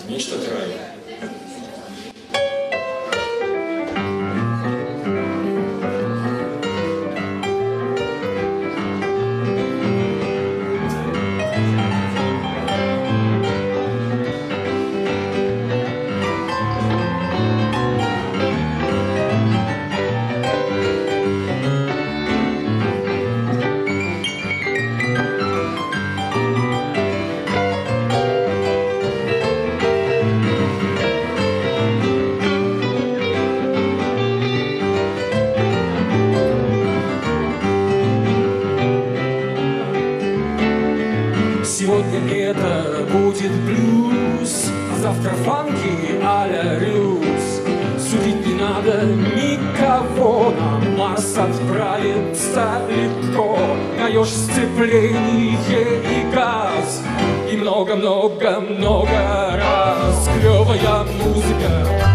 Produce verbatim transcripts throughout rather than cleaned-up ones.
Мечта край. Сегодня это будет блюз, а завтра фанки а-ля рюс. Судить не надо никого, на Марс отправиться легко. Даешь сцепление и газ, и много-много-много раз. Клевая музыка,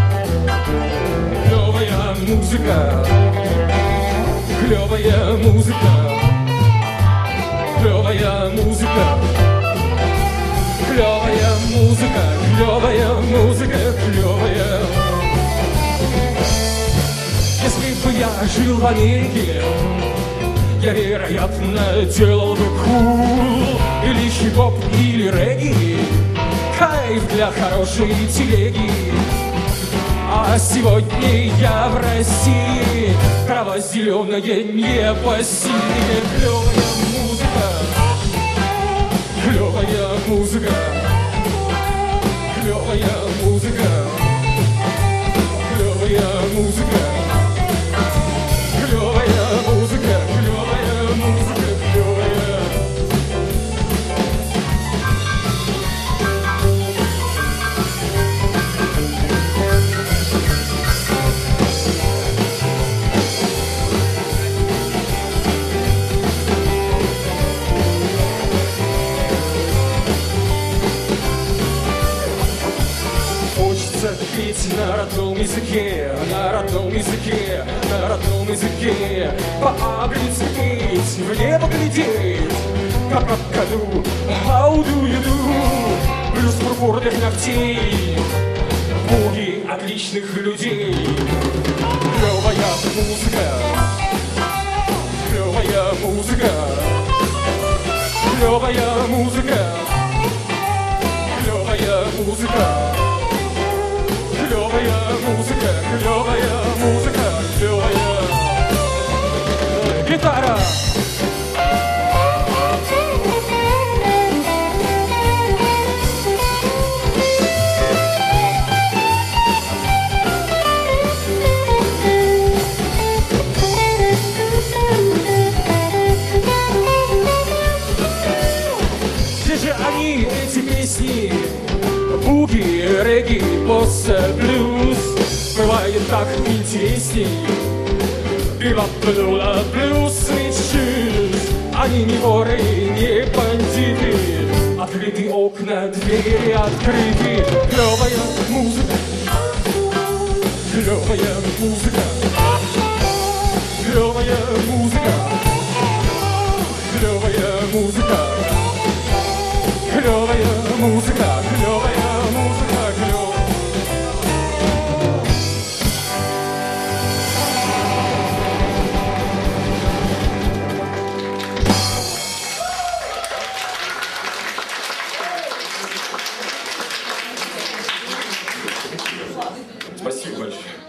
клевая музыка, клевая музыка, клевая музыка. Клевая музыка, клевая музыка, клевая. Если бы я жил в Америке, я, вероятно, делал бы кул или хип-хоп, или регги. Кайф для хорошей телеги. А сегодня я в России, трава зеленая, небо синее. Клевая музыка, клевая музыка, клевая музыка, клевая музыка, клевая музыка, клевая музыка, клевая. Петь на родном языке, на родном языке, на родном языке. По-английски петь, в небо глядеть, как в году. How do you do? Плюс пурпурных ногтей, буги отличных людей. Клевая музыка, клевая музыка, клевая музыка, клевая музыка. Клевая музыка, клевая музыка, клевая. Гитара! Где же они, эти песни? Буги, регги, босса, блюз. Бывает так интересней. Бибап, блюла, блюз, речюз. Они не воры, не бандиты. Открыты окна, двери открыты. Клевая музыка, клевая музыка, клевая музыка, клевая музыка, клевая музыка, клевая. Спасибо большое.